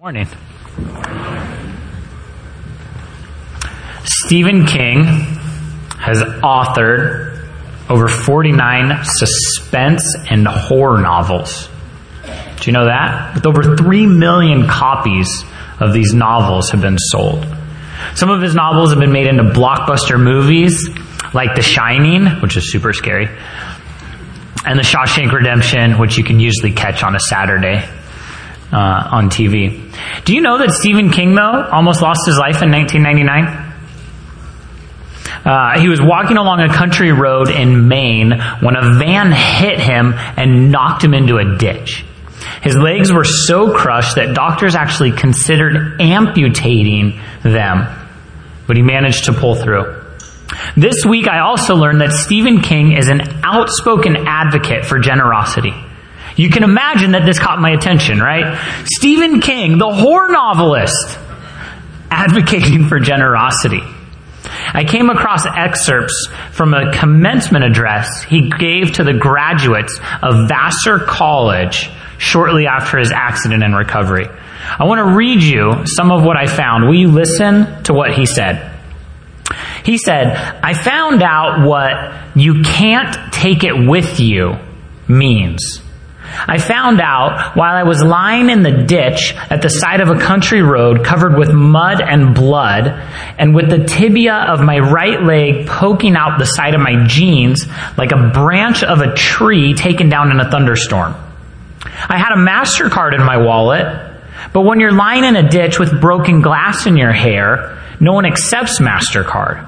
Morning. Stephen King has authored over 49 suspense and horror novels. Do you know that? With over 3 million copies of these novels have been sold. Some of his novels have been made into blockbuster movies like The Shining, which is super scary, and The Shawshank Redemption, which you can usually catch on a Saturday on TV. Do you know that Stephen King, though, almost lost his life in 1999? He was walking along a country road in Maine when a van hit him and knocked him into a ditch. His legs were so crushed that doctors actually considered amputating them, but he managed to pull through. This week, I also learned that Stephen King is an outspoken advocate for generosity. You can imagine that this caught my attention, right? Stephen King, the horror novelist, advocating for generosity. I came across excerpts from a commencement address he gave to the graduates of Vassar College shortly after his accident and recovery. I want to read you some of what I found. Will you listen to what he said? He said, "I found out what you can't take it with you means. I found out while I was lying in the ditch at the side of a country road covered with mud and blood, and with the tibia of my right leg poking out the side of my jeans like a branch of a tree taken down in a thunderstorm. I had a MasterCard in my wallet, but when you're lying in a ditch with broken glass in your hair, no one accepts MasterCard.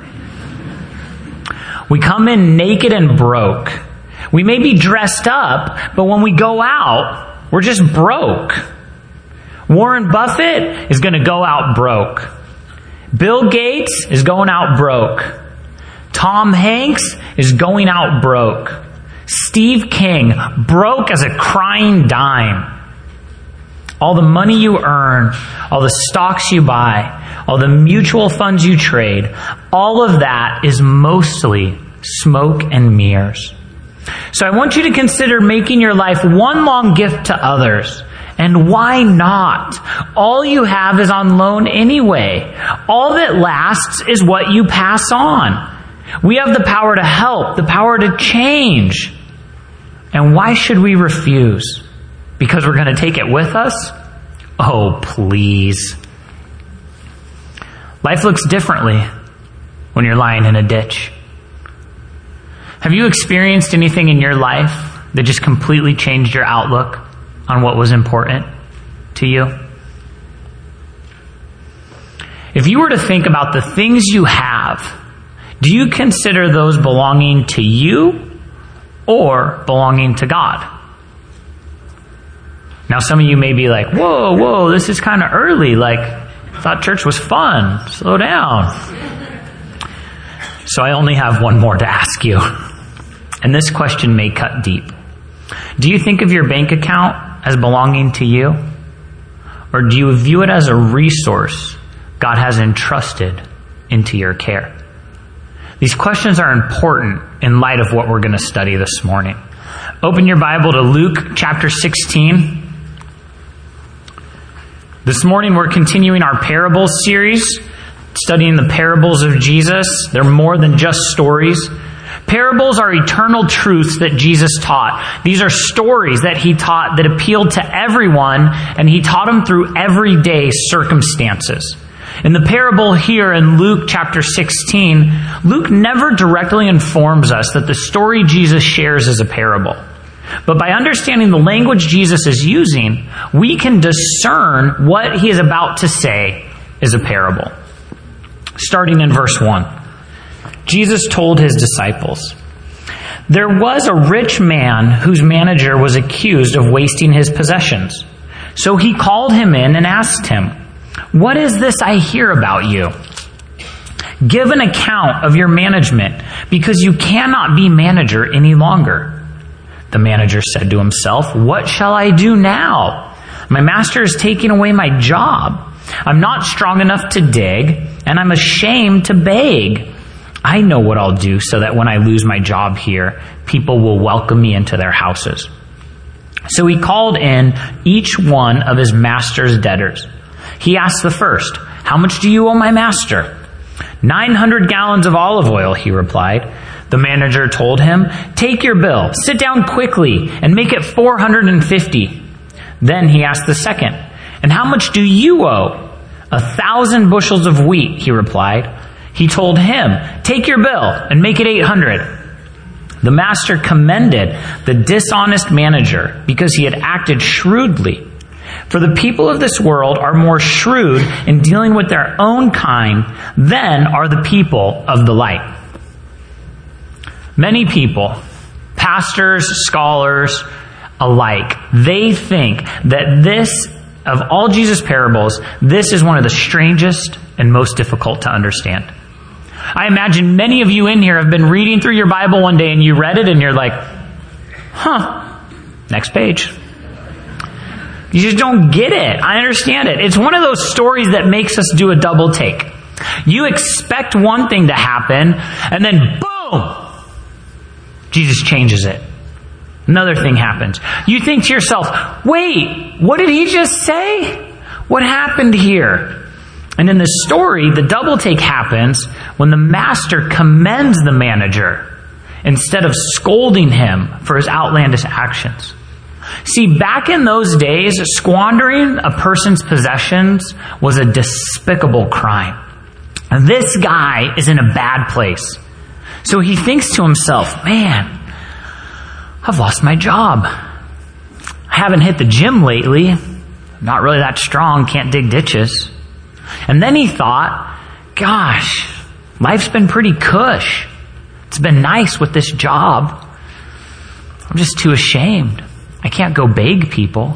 We come in naked and broke. We may be dressed up, but when we go out, we're just broke. Warren Buffett is going to go out broke. Bill Gates is going out broke. Tom Hanks is going out broke. Steve King, broke as a crying dime. All the money you earn, all the stocks you buy, all the mutual funds you trade, all of that is mostly smoke and mirrors. So I want you to consider making your life one long gift to others. And why not? All you have is on loan anyway. All that lasts is what you pass on. We have the power to help, the power to change. And why should we refuse? Because we're going to take it with us? Oh, please. Life looks differently when you're lying in a ditch. Have you experienced anything in your life that just completely changed your outlook on what was important to you? If you were to think about the things you have, do you consider those belonging to you or belonging to God? Now, some of you may be like, whoa, this is kind of early. Like, I thought church was fun. Slow down. So I only have one more to ask you. And this question may cut deep. Do you think of your bank account as belonging to you? Or do you view it as a resource God has entrusted into your care? These questions are important in light of what we're going to study this morning. Open your Bible to Luke chapter 16. This morning we're continuing our parables series, studying the parables of Jesus. They're more than just stories. Parables are eternal truths that Jesus taught. These are stories that he taught that appealed to everyone, and he taught them through everyday circumstances. In the parable here in Luke chapter 16, Luke never directly informs us that the story Jesus shares is a parable. But by understanding the language Jesus is using, we can discern what he is about to say is a parable. Starting in verse 1. Jesus told his disciples, "There was a rich man whose manager was accused of wasting his possessions. So he called him in and asked him, 'What is this I hear about you? Give an account of your management, because you cannot be manager any longer.' The manager said to himself, 'What shall I do now? My master is taking away my job. I'm not strong enough to dig, and I'm ashamed to beg. I know what I'll do so that when I lose my job here, people will welcome me into their houses.' So he called in each one of his master's debtors, He asked the first, "How much do you owe my master?" 900 gallons of olive oil, he replied. The manager told him, "Take your bill, sit down quickly, and make it 450. Then he asked the second, "And how much do you owe?" 1,000 bushels of wheat, he replied. He told him, "Take your bill and make it 800. The master commended the dishonest manager because he had acted shrewdly. For the people of this world are more shrewd in dealing with their own kind than are the people of the light." Many people, pastors, scholars alike, they think that this, of all Jesus' parables, this is one of the strangest and most difficult to understand. I imagine many of you in here have been reading through your Bible one day and you read it and you're like, next page. You just don't get it. I understand it. It's one of those stories that makes us do a double take. You expect one thing to happen and then boom, Jesus changes it. Another thing happens. You think to yourself, wait, what did he just say? What happened here? And in the story, the double take happens when the master commends the manager instead of scolding him for his outlandish actions. See, back in those days, squandering a person's possessions was a despicable crime. And this guy is in a bad place. So he thinks to himself, man, I've lost my job. I haven't hit the gym lately. I'm not really that strong, can't dig ditches. And then he thought, gosh, life's been pretty cush. It's been nice with this job. I'm just too ashamed. I can't go beg people.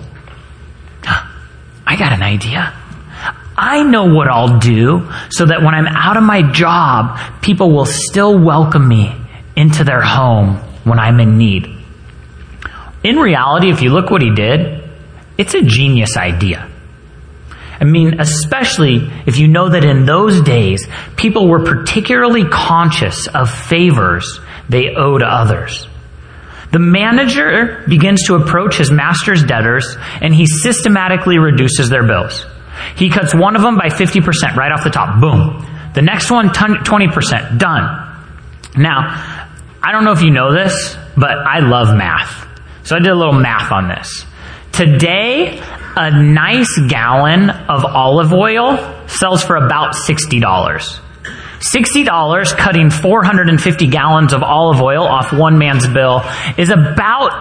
I got an idea. I know what I'll do so that when I'm out of my job, people will still welcome me into their home when I'm in need. In reality, if you look what he did, it's a genius idea. I mean, especially if you know that in those days, people were particularly conscious of favors they owe to others. The manager begins to approach his master's debtors, and he systematically reduces their bills. He cuts one of them by 50% right off the top. Boom. The next one, 20%. Done. Now, I don't know if you know this, but I love math. So I did a little math on this. Today, a nice gallon of olive oil sells for about $60. $60 cutting 450 gallons of olive oil off one man's bill is about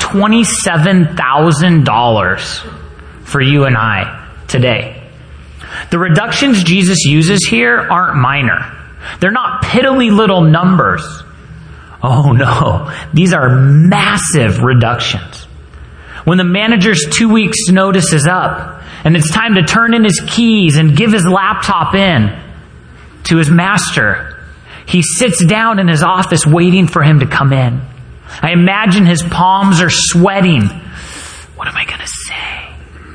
$27,000 for you and I today. The reductions Jesus uses here aren't minor. They're not piddly little numbers. Oh no, these are massive reductions. When the manager's 2 weeks' notice is up and it's time to turn in his keys and give his laptop in to his master, he sits down in his office waiting for him to come in. I imagine his palms are sweating. What am I going to say?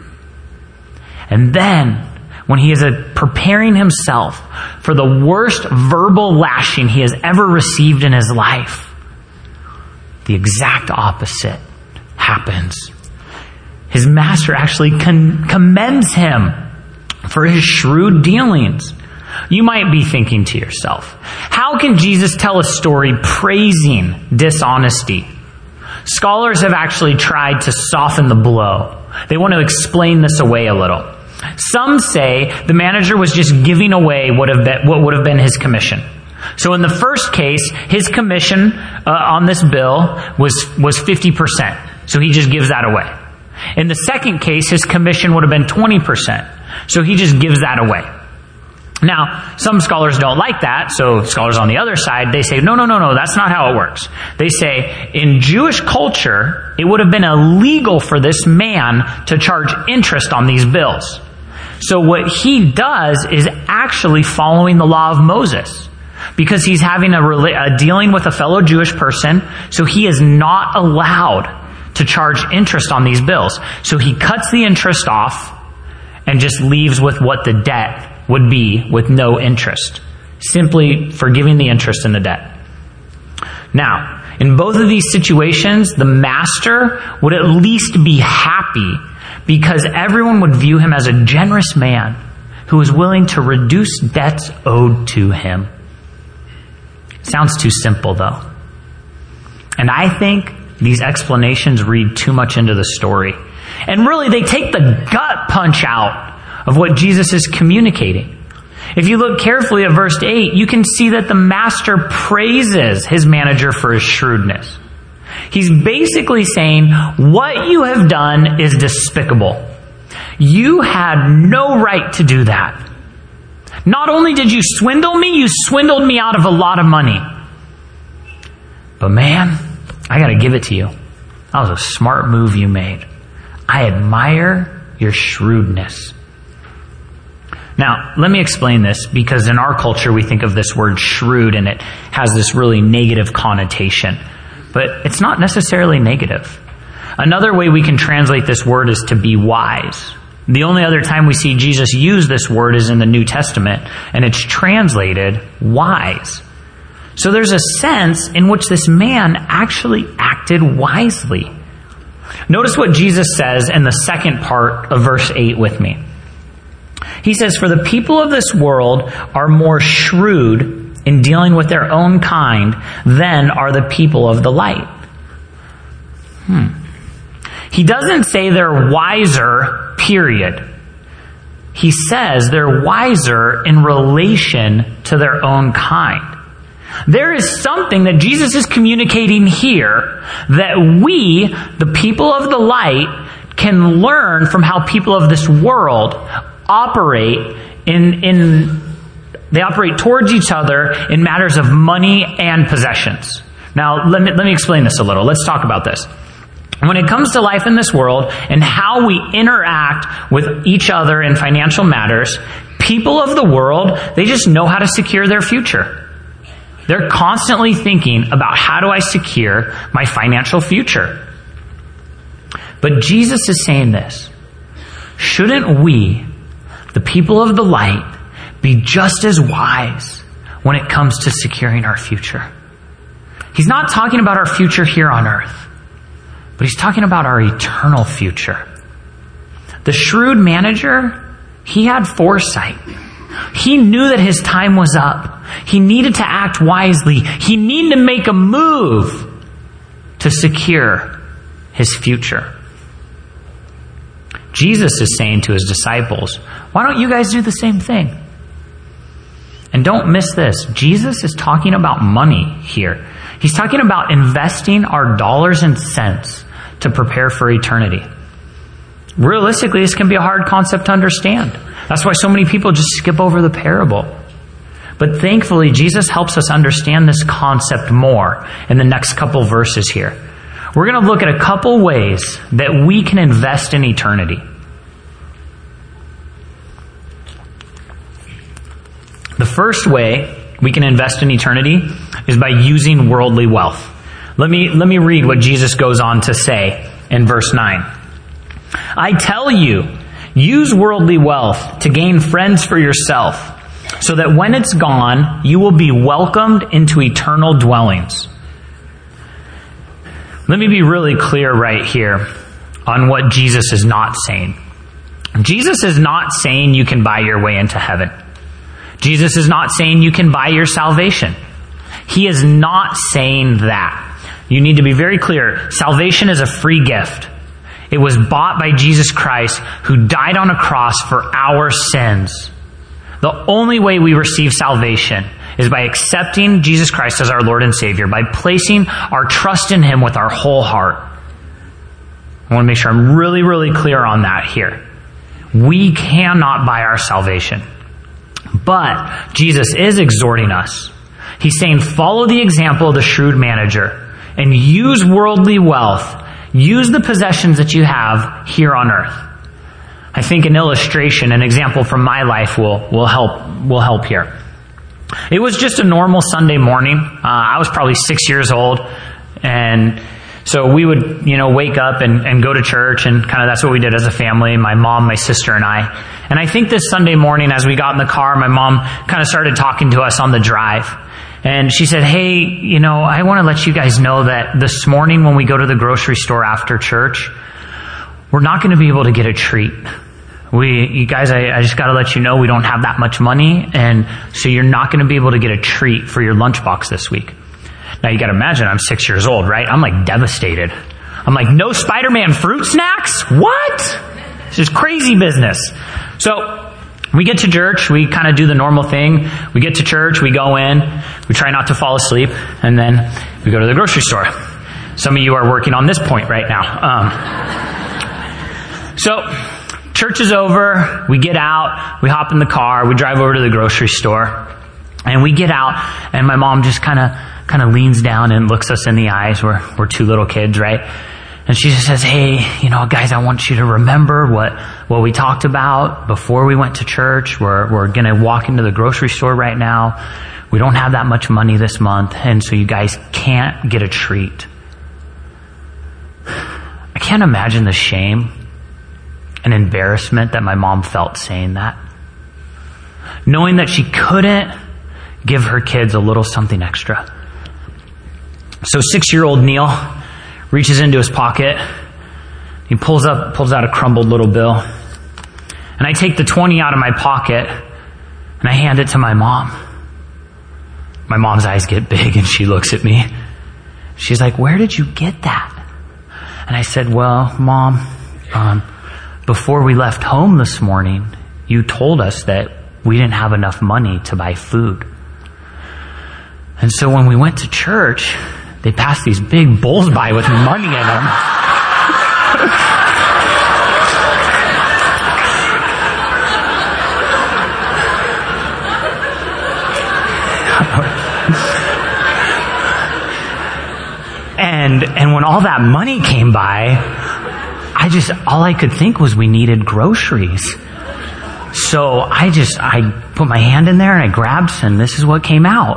And then, when he is preparing himself for the worst verbal lashing he has ever received in his life, the exact opposite happens. His master actually commends him for his shrewd dealings. You might be thinking to yourself, how can Jesus tell a story praising dishonesty? Scholars have actually tried to soften the blow. They want to explain this away a little. Some say the manager was just giving away what would have been his commission. So in the first case, his commission on this bill was 50%. So he just gives that away. In the second case, his commission would have been 20%. So he just gives that away. Now, some scholars don't like that, so scholars on the other side, they say, no, that's not how it works. They say, in Jewish culture, it would have been illegal for this man to charge interest on these bills. So what he does is actually following the law of Moses, because he's having a dealing with a fellow Jewish person, so he is not allowed to charge interest on these bills. So he cuts the interest off and just leaves with what the debt would be with no interest, simply forgiving the interest in the debt. Now, in both of these situations, the master would at least be happy because everyone would view him as a generous man who was willing to reduce debts owed to him. Sounds too simple, though. And I think these explanations read too much into the story. And really, they take the gut punch out of what Jesus is communicating. If you look carefully at verse 8, you can see that the master praises his manager for his shrewdness. He's basically saying, what you have done is despicable. You had no right to do that. Not only did you swindle me, you swindled me out of a lot of money. But man, I gotta give it to you. That was a smart move you made. I admire your shrewdness. Now, let me explain this, because in our culture we think of this word shrewd and it has this really negative connotation. But it's not necessarily negative. Another way we can translate this word is to be wise. The only other time we see Jesus use this word is in the New Testament, and it's translated wise. So there's a sense in which this man actually acted wisely. Notice what Jesus says in the second part of verse 8 with me. He says, "For the people of this world are more shrewd in dealing with their own kind than are the people of the light." He doesn't say they're wiser, period. He says they're wiser in relation to their own kind. There is something that Jesus is communicating here that we, the people of the light, can learn from how people of this world operate they operate towards each other in matters of money and possessions. Now, let me explain this a little. Let's talk about this. When it comes to life in this world and how we interact with each other in financial matters, people of the world, they just know how to secure their future. They're constantly thinking about, how do I secure my financial future? But Jesus is saying this: shouldn't we, the people of the light, be just as wise when it comes to securing our future? He's not talking about our future here on earth, but he's talking about our eternal future. The shrewd manager, he had foresight. He knew that his time was up. He needed to act wisely. He needed to make a move to secure his future. Jesus is saying to his disciples, why don't you guys do the same thing? And don't miss this. Jesus is talking about money here. He's talking about investing our dollars and cents to prepare for eternity. Realistically, this can be a hard concept to understand. That's why so many people just skip over the parable. But thankfully, Jesus helps us understand this concept more in the next couple verses here. We're going to look at a couple ways that we can invest in eternity. The first way we can invest in eternity is by using worldly wealth. Let me read what Jesus goes on to say in verse 9. "I tell you, use worldly wealth to gain friends for yourself, so that when it's gone, you will be welcomed into eternal dwellings." Let me be really clear right here on what Jesus is not saying. Jesus is not saying you can buy your way into heaven. Jesus is not saying you can buy your salvation. He is not saying that. You need to be very clear. Salvation is a free gift. It was bought by Jesus Christ, who died on a cross for our sins. The only way we receive salvation is by accepting Jesus Christ as our Lord and Savior, by placing our trust in Him with our whole heart. I want to make sure I'm really, really clear on that here. We cannot buy our salvation. But Jesus is exhorting us. He's saying, follow the example of the shrewd manager and use worldly wealth. Use the possessions that you have here on earth. I think an illustration, an example from my life will help here. It was just a normal Sunday morning. I was probably 6 years old, and so we would, wake up and go to church, and kind of that's what we did as a family, my mom, my sister, and I. And I think this Sunday morning, as we got in the car, my mom kind of started talking to us on the drive. And she said, hey, I want to let you guys know that this morning when we go to the grocery store after church, we're not going to be able to get a treat. you guys, I just got to let you know we don't have that much money, and so you're not going to be able to get a treat for your lunchbox this week. Now you got to imagine I'm 6 years old, right? I'm like devastated. I'm like, no Spider-Man fruit snacks? What? This is crazy business. So we get to church, we kind of do the normal thing. We get to church, we go in, we try not to fall asleep, and then we go to the grocery store. Some of you are working on this point right now. So church is over, we get out, we hop in the car, we drive over to the grocery store, and we get out, and my mom just kind of leans down and looks us in the eyes. We're two little kids, right? And she just says, hey, guys, I want you to remember what we talked about before we went to church. We're going to walk into the grocery store right now. We don't have that much money this month, and so you guys can't get a treat. I can't imagine the shame and embarrassment that my mom felt saying that. Knowing that she couldn't give her kids a little something extra. So 6-year-old Neil reaches into his pocket. He pulls out a crumbled little bill. And I take the 20 out of my pocket and I hand it to my mom. My mom's eyes get big and she looks at me. She's like, where did you get that? And I said, well, Mom, before we left home this morning, you told us that we didn't have enough money to buy food. And so when we went to church, they passed these big bowls by with money in them. And when all that money came by, all I could think was we needed groceries. So I put my hand in there and I grabbed, and this is what came out.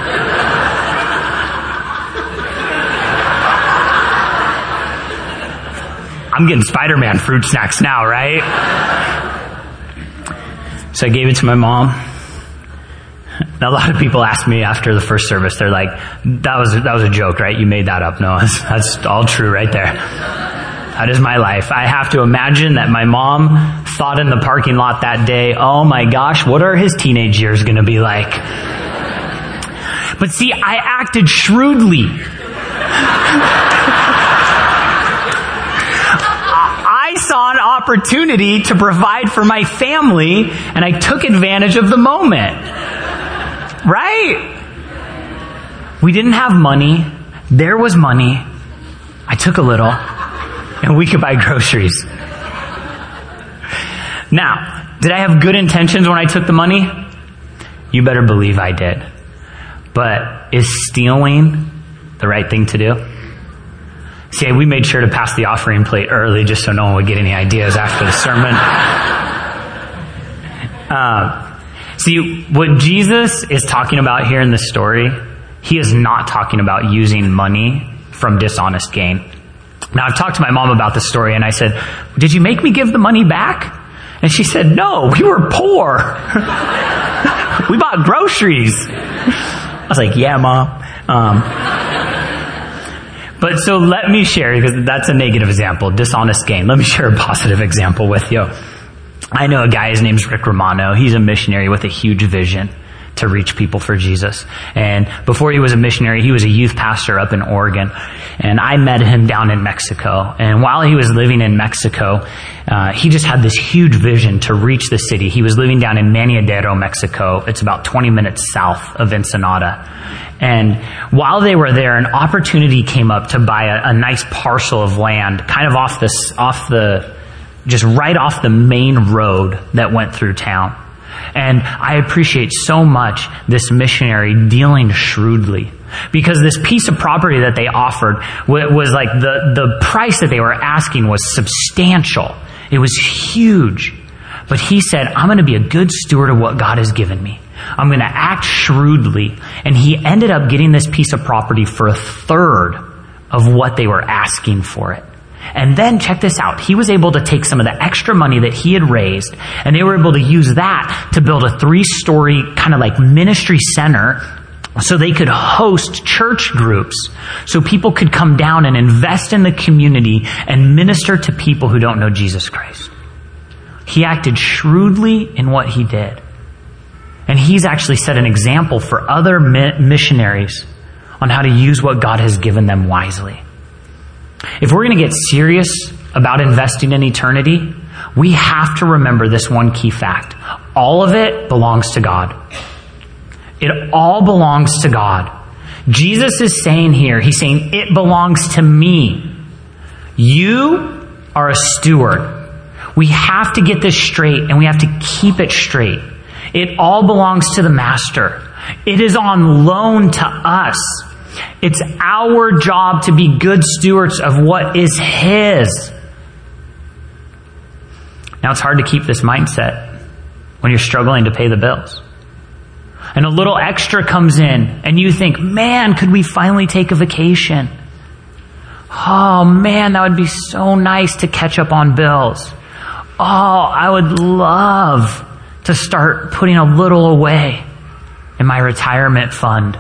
I'm getting Spider-Man fruit snacks now, right? So I gave it to my mom. Now, a lot of people ask me after the first service, they're like, that was a joke, right? You made that up. No, that's all true right there. That is my life. I have to imagine that my mom thought in the parking lot that day, oh my gosh, what are his teenage years going to be like? But see, I acted shrewdly. I saw an opportunity to provide for my family, and I took advantage of the moment. Right? We didn't have money. There was money. I took a little, and we could buy groceries. Now, did I have good intentions when I took the money? You better believe I did. But is stealing the right thing to do? See, we made sure to pass the offering plate early just so no one would get any ideas after the sermon. See, what Jesus is talking about here in this story, he is not talking about using money from dishonest gain. Now, I've talked to my mom about this story, and I said, did you make me give the money back? And she said, no, we were poor. We bought groceries. I was like, yeah, Mom. But so let me share, because that's a negative example, dishonest gain. Let me share a positive example with you. I know a guy, his name's Rick Romano. He's a missionary with a huge vision to reach people for Jesus. And before he was a missionary, he was a youth pastor up in Oregon. And I met him down in Mexico. And while he was living in Mexico, he just had this huge vision to reach the city. He was living down in Maniadero, Mexico. It's about 20 minutes south of Ensenada. And while they were there, an opportunity came up to buy a nice parcel of land, kind of just right off the main road that went through town. And I appreciate so much this missionary dealing shrewdly, because this piece of property that they offered was like the price that they were asking was substantial. It was huge. But he said, I'm going to be a good steward of what God has given me. I'm going to act shrewdly. And he ended up getting this piece of property for a third of what they were asking for it. And then check this out. He was able to take some of the extra money that he had raised, and they were able to use that to build a 3-story kind of like ministry center so they could host church groups, so people could come down and invest in the community and minister to people who don't know Jesus Christ. He acted shrewdly in what he did. And he's actually set an example for other missionaries on how to use what God has given them wisely. If we're going to get serious about investing in eternity, we have to remember this one key fact. All of it belongs to God. It all belongs to God. Jesus is saying here, he's saying, it belongs to me. You are a steward. We have to get this straight, and we have to keep it straight. It all belongs to the Master. It is on loan to us. It's our job to be good stewards of what is His. Now, it's hard to keep this mindset when you're struggling to pay the bills. And a little extra comes in, and you think, man, could we finally take a vacation? Oh, man, that would be so nice to catch up on bills. Oh, I would love to start putting a little away in my retirement fund.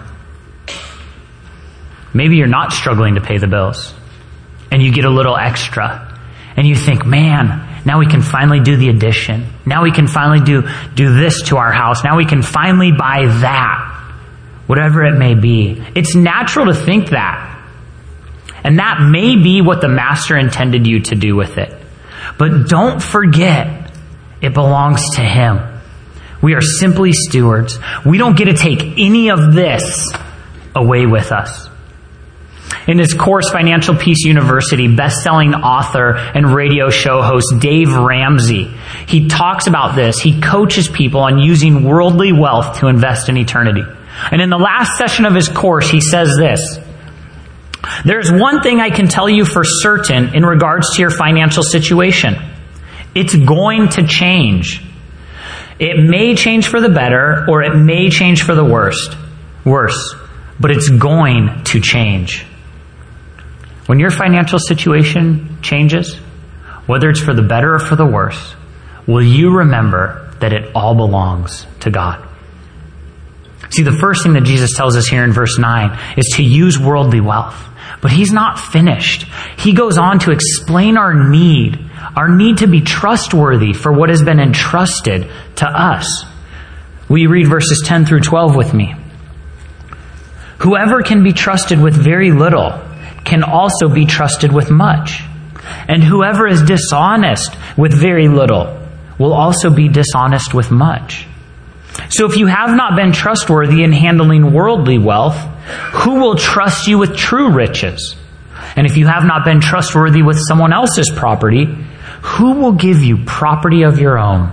Maybe you're not struggling to pay the bills, and you get a little extra, and you think, man, now we can finally do the addition. Now we can finally do this to our house. Now we can finally buy that. Whatever it may be. It's natural to think that. And that may be what the Master intended you to do with it. But don't forget, it belongs to Him. We are simply stewards. We don't get to take any of this away with us. In his course, Financial Peace University, best-selling author and radio show host Dave Ramsey, he talks about this. He coaches people on using worldly wealth to invest in eternity. And in the last session of his course, he says this: there's one thing I can tell you for certain in regards to your financial situation. It's going to change. It may change for the better, or it may change for the worse, but it's going to change. When your financial situation changes, whether it's for the better or for the worse, will you remember that it all belongs to God? See, the first thing that Jesus tells us here in verse 9 is to use worldly wealth. But He's not finished. He goes on to explain our need to be trustworthy for what has been entrusted to us. Will you read verses 10 through 12 with me? Whoever can be trusted with very little can also be trusted with much. And whoever is dishonest with very little will also be dishonest with much. So if you have not been trustworthy in handling worldly wealth, who will trust you with true riches? And if you have not been trustworthy with someone else's property, who will give you property of your own?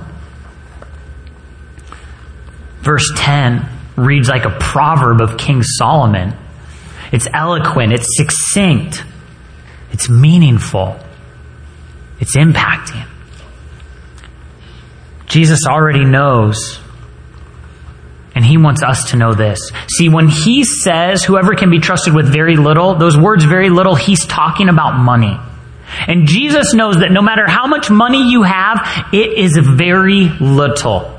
Verse 10 reads like a proverb of King Solomon. It's eloquent, it's succinct, it's meaningful, it's impacting. Jesus already knows, and He wants us to know this. See, when He says whoever can be trusted with very little, those words very little, He's talking about money. And Jesus knows that no matter how much money you have, it is very little.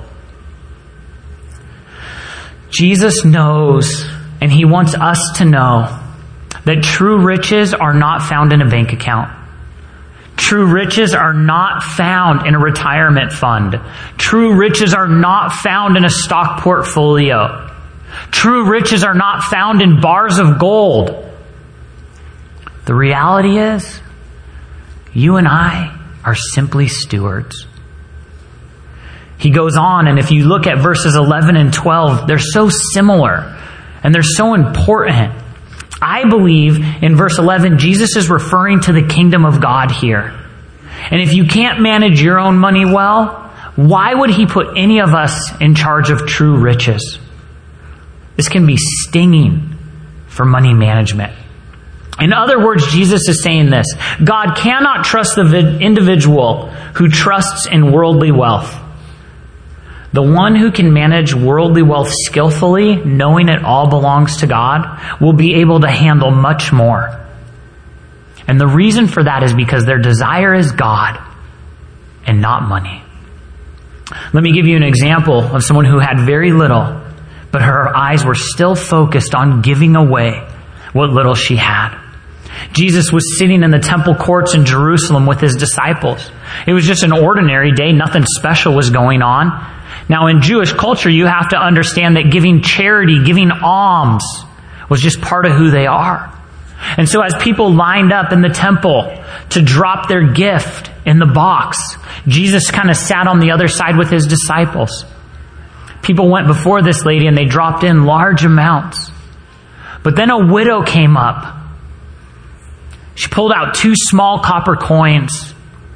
Jesus knows, and He wants us to know, that true riches are not found in a bank account. True riches are not found in a retirement fund. True riches are not found in a stock portfolio. True riches are not found in bars of gold. The reality is, you and I are simply stewards. He goes on, and if you look at verses 11 and 12, they're so similar, and they're so important. I believe in verse 11, Jesus is referring to the kingdom of God here. And if you can't manage your own money well, why would He put any of us in charge of true riches? This can be stinging for money management. In other words, Jesus is saying this: God cannot trust the individual who trusts in worldly wealth. The one who can manage worldly wealth skillfully, knowing it all belongs to God, will be able to handle much more. And the reason for that is because their desire is God and not money. Let me give you an example of someone who had very little, but her eyes were still focused on giving away what little she had. Jesus was sitting in the temple courts in Jerusalem with his disciples. It was just an ordinary day. Nothing special was going on. Now, in Jewish culture, you have to understand that giving charity, giving alms, was just part of who they are. And so as people lined up in the temple to drop their gift in the box, Jesus kind of sat on the other side with his disciples. People went before this lady and they dropped in large amounts. But then a widow came up. She pulled out 2 small copper coins.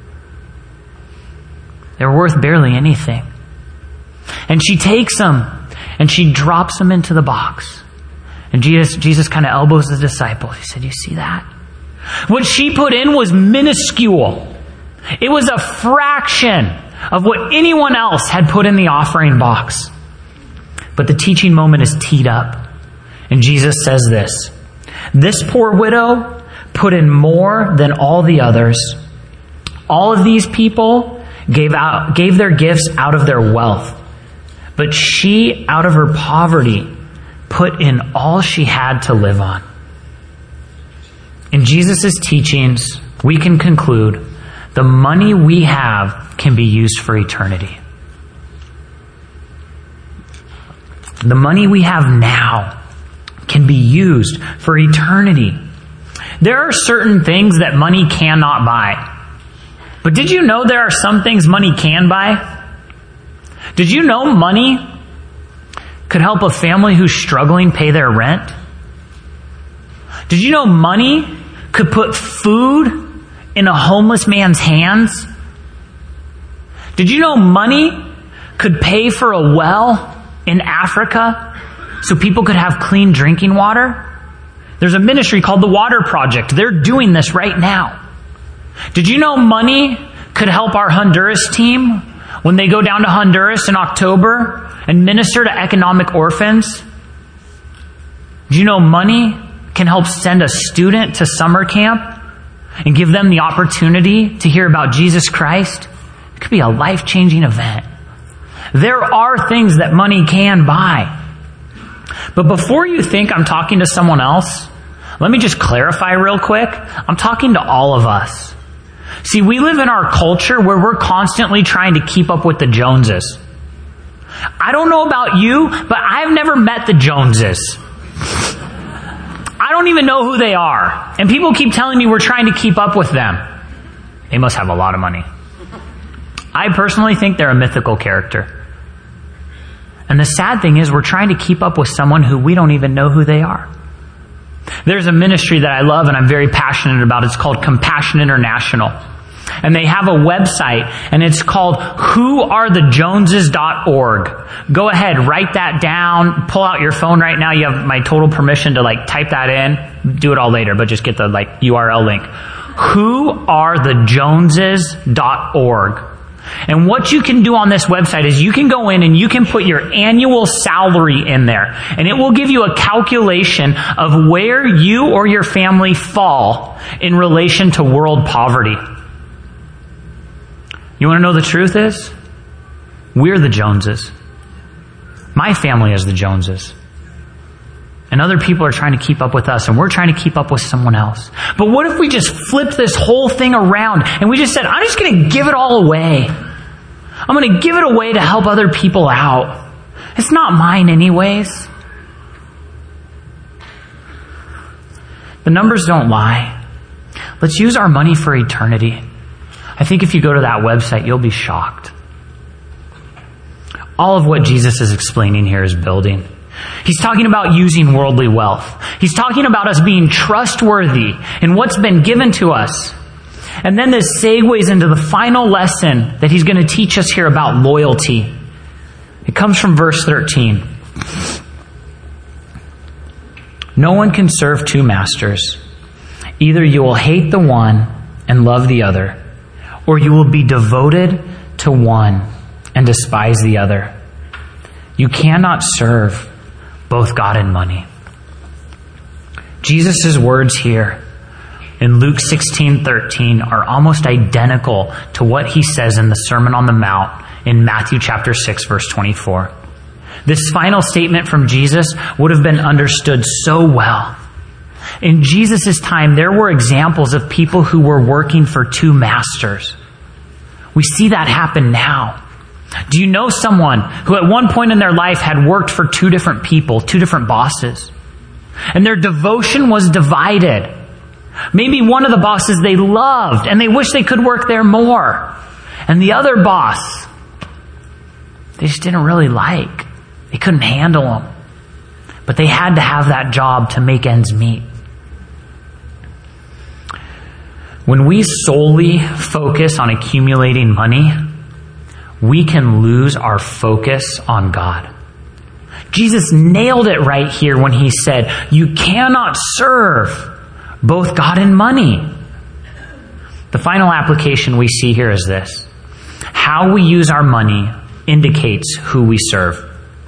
They're worth barely anything. And she takes them and she drops them into the box. And Jesus kind of elbows the disciple. He said, "You see that? What she put in was minuscule. It was a fraction of what anyone else had put in the offering box." But the teaching moment is teed up. And Jesus says this, "This poor widow put in more than all the others. All of these people gave their gifts out of their wealth. But she, out of her poverty, put in all she had to live on." In Jesus' teachings, we can conclude the money we have can be used for eternity. The money we have now can be used for eternity. There are certain things that money cannot buy. But did you know there are some things money can buy? Did you know money could help a family who's struggling pay their rent? Did you know money could put food in a homeless man's hands? Did you know money could pay for a well in Africa so people could have clean drinking water? There's a ministry called the Water Project. They're doing this right now. Did you know money could help our Honduras team when they go down to Honduras in October and minister to economic orphans? Do you know money can help send a student to summer camp and give them the opportunity to hear about Jesus Christ? It could be a life-changing event. There are things that money can buy. But before you think I'm talking to someone else, let me just clarify real quick. I'm talking to all of us. See, we live in our culture where we're constantly trying to keep up with the Joneses. I don't know about you, but I've never met the Joneses. I don't even know who they are. And people keep telling me we're trying to keep up with them. They must have a lot of money. I personally think they're a mythical character. And the sad thing is we're trying to keep up with someone who we don't even know who they are. There's a ministry that I love and I'm very passionate about. It's called Compassion International. And they have a website and it's called whoarethejoneses.org. Go ahead, write that down, pull out your phone right now. You have my total permission to type that in. Do it all later, but just get the URL link. Whoarethejoneses.org. And what you can do on this website is you can go in and you can put your annual salary in there. And it will give you a calculation of where you or your family fall in relation to world poverty. You want to know the truth is? We're the Joneses. My family is the Joneses. And other people are trying to keep up with us, and we're trying to keep up with someone else. But what if we just flipped this whole thing around, and we just said, I'm just going to give it all away. I'm going to give it away to help other people out. It's not mine anyways. The numbers don't lie. Let's use our money for eternity. I think if you go to that website, you'll be shocked. All of what Jesus is explaining here is building. He's talking about using worldly wealth. He's talking about us being trustworthy in what's been given to us. And then this segues into the final lesson that he's going to teach us here about loyalty. It comes from verse 13. No one can serve 2 masters. Either you will hate the one and love the other, or you will be devoted to one and despise the other. You cannot serve both God and money. Jesus' words here in Luke 16:13 are almost identical to what he says in the Sermon on the Mount in Matthew chapter 6, verse 24. This final statement from Jesus would have been understood so well. In Jesus' time, there were examples of people who were working for two masters. We see that happen now. Do you know someone who at one point in their life had worked for two different people, two different bosses? And their devotion was divided. Maybe one of the bosses they loved and they wish they could work there more. And the other boss, they just didn't really like. They couldn't handle him. But they had to have that job to make ends meet. When we solely focus on accumulating money, we can lose our focus on God. Jesus nailed it right here when he said, you cannot serve both God and money. The final application we see here is this. How we use our money indicates who we serve.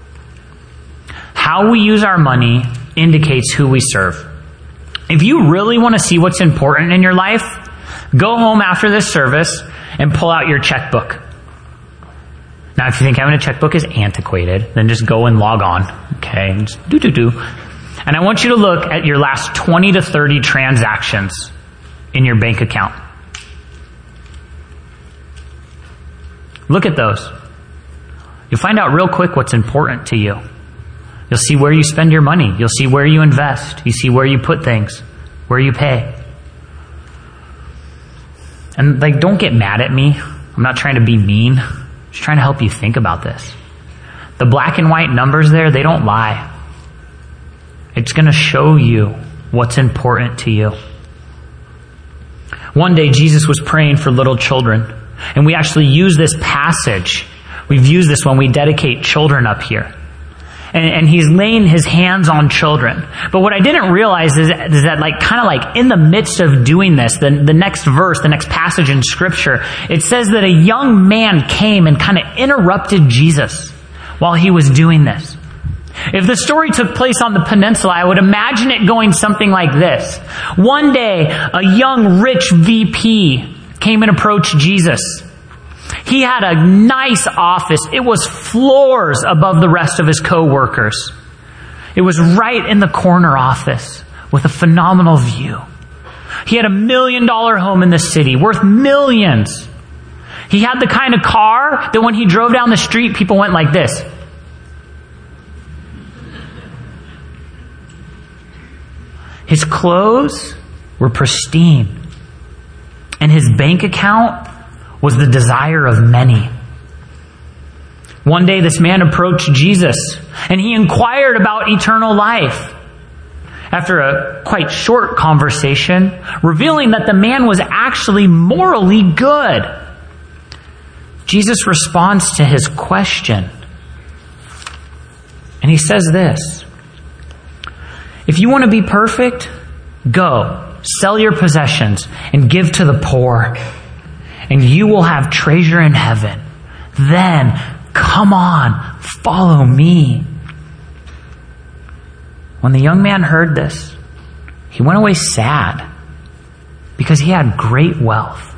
How we use our money indicates who we serve. If you really want to see what's important in your life, go home after this service and pull out your checkbook. Now, if you think having a checkbook is antiquated, then just go and log on. Okay, and just do. And I want you to look at your last 20 to 30 transactions in your bank account. Look at those. You'll find out real quick what's important to you. You'll see where you spend your money. You'll see where you invest. You see where you put things, where you pay. And don't get mad at me. I'm not trying to be mean. I'm just trying to help you think about this. The black and white numbers there, they don't lie. It's going to show you what's important to you. One day, Jesus was praying for little children. And we actually use this passage. We've used this when we dedicate children up here. And he's laying his hands on children. But what I didn't realize is that in the midst of doing this, the next verse, the next passage in Scripture, it says that a young man came and kind of interrupted Jesus while he was doing this. If the story took place on the peninsula, I would imagine it going something like this. One day, a young rich VP came and approached Jesus. He had a nice office. It was floors above the rest of his co-workers. It was right in the corner office with a phenomenal view. He had $1 million home in the city, worth millions. He had the kind of car that when he drove down the street, people went like this. His clothes were pristine, and his bank account was the desire of many. One day this man approached Jesus, and he inquired about eternal life. After a quite short conversation, revealing that the man was actually morally good, Jesus responds to his question. And he says this, if you want to be perfect, go, sell your possessions, and give to the poor, and you will have treasure in heaven. Then, come on, follow me. When the young man heard this, he went away sad because he had great wealth.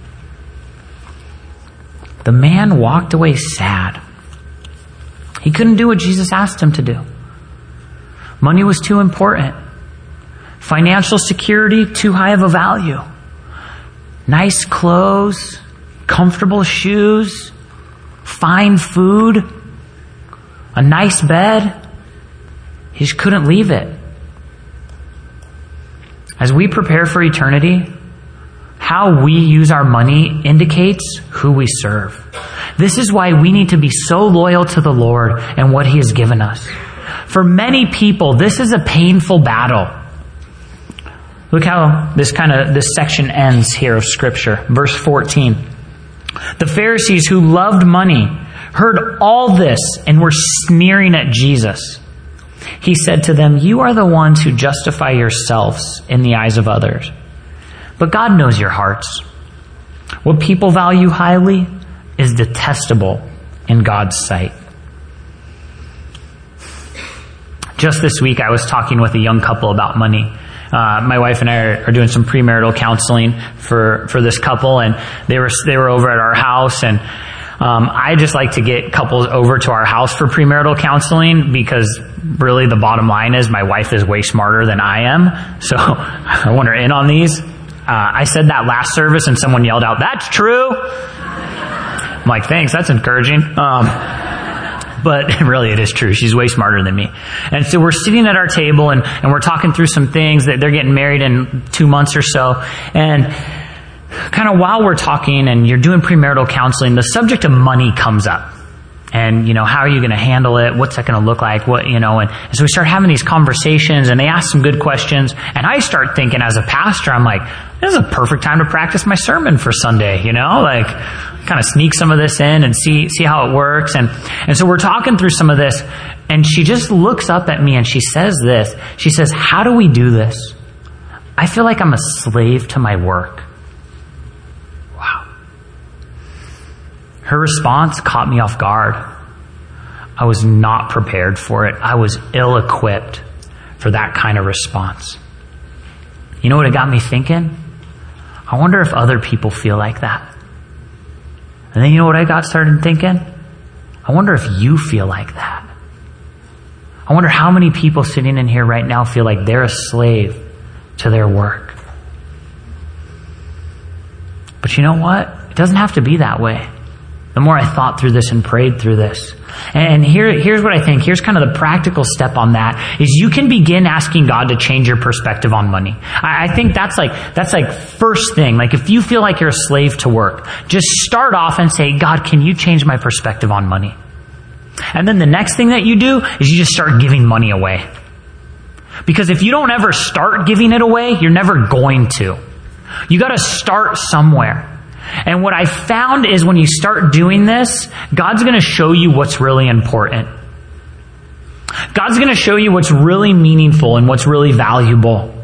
The man walked away sad. He couldn't do what Jesus asked him to do. Money was too important. Financial security, too high of a value. Nice clothes, comfortable shoes, fine food, a nice bed. He just couldn't leave it. As we prepare for eternity, how we use our money indicates who we serve. This is why we need to be so loyal to the Lord and what He has given us. For many people, this is a painful battle. Look how this section ends here of Scripture. Verse 14. The Pharisees who loved money heard all this and were sneering at Jesus. He said to them, you are the ones who justify yourselves in the eyes of others. But God knows your hearts. What people value highly is detestable in God's sight. Just this week, I was talking with a young couple about money. My wife and I are doing some premarital counseling for this couple, and they were over at our house, and I just like to get couples over to our house for premarital counseling because really the bottom line is my wife is way smarter than I am. So I want her in on these. I said that last service and someone yelled out, "That's true." I'm like, thanks, that's encouraging. But really it is true. She's way smarter than me. And so we're sitting at our table and we're talking through some things that they're getting married in 2 months or so. And kind of while we're talking and you're doing premarital counseling, the subject of money comes up. And, how are you going to handle it? What's that going to look like? And so we start having these conversations and they ask some good questions. And I start thinking as a pastor, I'm like, this is a perfect time to practice my sermon for Sunday, kind of sneak some of this in and see how it works. And so we're talking through some of this and she just looks up at me and she says this. She says, "How do we do this? I feel like I'm a slave to my work." Wow. Her response caught me off guard. I was not prepared for it. I was ill-equipped for that kind of response. You know what it got me thinking? I wonder if other people feel like that. And then you know what I got started thinking? I wonder if you feel like that. I wonder how many people sitting in here right now feel like they're a slave to their work. But you know what? It doesn't have to be that way. The more I thought through this and prayed through this. And here's what I think. Here's kind of the practical step on that is you can begin asking God to change your perspective on money. I think that's like first thing. Like if you feel like you're a slave to work, just start off and say, "God, can you change my perspective on money?" And then the next thing that you do is you just start giving money away. Because if you don't ever start giving it away, you're never going to. You got to start somewhere. And what I found is when you start doing this, God's going to show you what's really important. God's going to show you what's really meaningful and what's really valuable.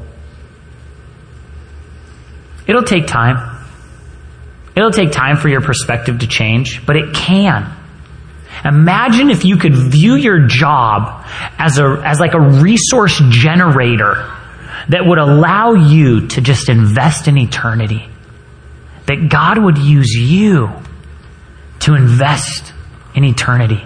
It'll take time. It'll take time for your perspective to change, but it can. Imagine if you could view your job as like a resource generator that would allow you to just invest in eternity. That God would use you to invest in eternity.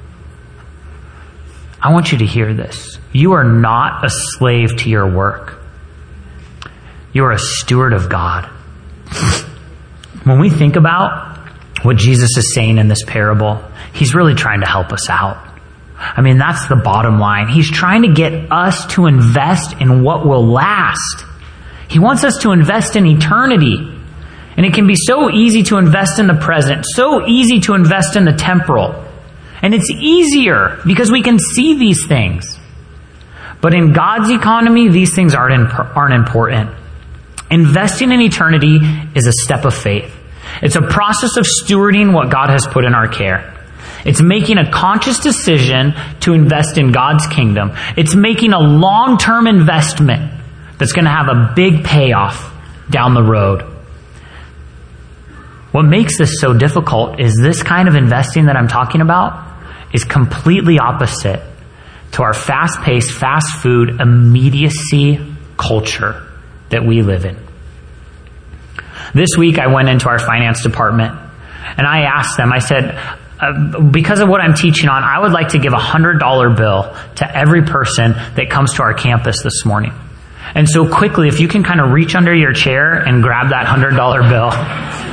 I want you to hear this. You are not a slave to your work. You are a steward of God. When we think about what Jesus is saying in this parable, he's really trying to help us out. I mean, that's the bottom line. He's trying to get us to invest in what will last. He wants us to invest in eternity. And it can be so easy to invest in the present, so easy to invest in the temporal. And it's easier because we can see these things. But in God's economy, these things aren't important. Investing in eternity is a step of faith. It's a process of stewarding what God has put in our care. It's making a conscious decision to invest in God's kingdom. It's making a long-term investment that's going to have a big payoff down the road. What makes this so difficult is this kind of investing that I'm talking about is completely opposite to our fast-paced, fast food, immediacy culture that we live in. This week I went into our finance department and I asked them, I said, because of what I'm teaching on, I would like to give a $100 bill to every person that comes to our campus this morning. And so quickly, if you can kind of reach under your chair and grab that $100 bill,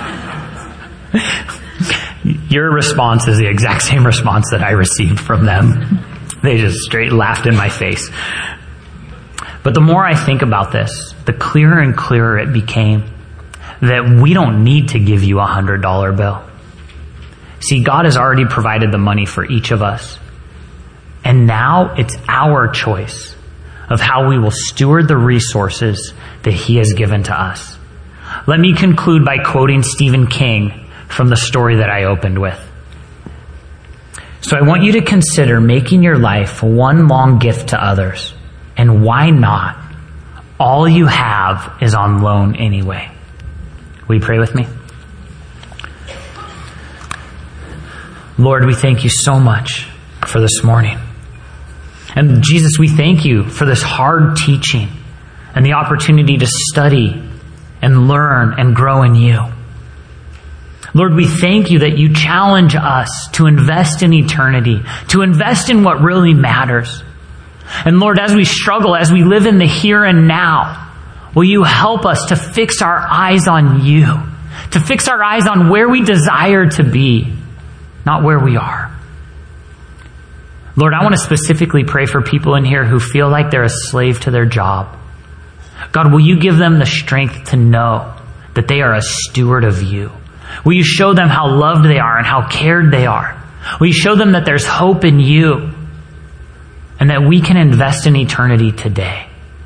your response is the exact same response that I received from them. They just straight laughed in my face. But the more I think about this, the clearer and clearer it became that we don't need to give you a $100 bill. See, God has already provided the money for each of us. And now it's our choice of how we will steward the resources that He has given to us. Let me conclude by quoting Stephen King from the story that I opened with. So I want you to consider making your life one long gift to others. And why not? All you have is on loan anyway. Will you pray with me? Lord, we thank you so much for this morning. And Jesus, we thank you for this hard teaching and the opportunity to study and learn and grow in you. Lord, we thank you that you challenge us to invest in eternity, to invest in what really matters. And Lord, as we struggle, as we live in the here and now, will you help us to fix our eyes on you, to fix our eyes on where we desire to be, not where we are. Lord, I want to specifically pray for people in here who feel like they're a slave to their job. God, will you give them the strength to know that they are a steward of you? Will you show them how loved they are and how cared they are? Will you show them that there's hope in you and that we can invest in eternity today?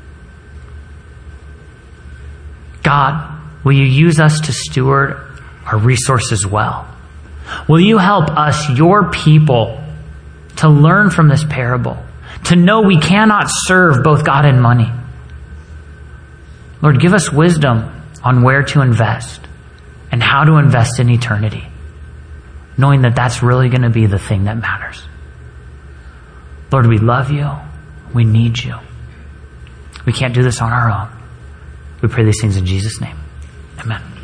God, will you use us to steward our resources well? Will you help us, your people, to learn from this parable, to know we cannot serve both God and money? Lord, give us wisdom on where to invest and how to invest in eternity, knowing that that's really going to be the thing that matters. Lord, we love you. We need you. We can't do this on our own. We pray these things in Jesus' name. Amen.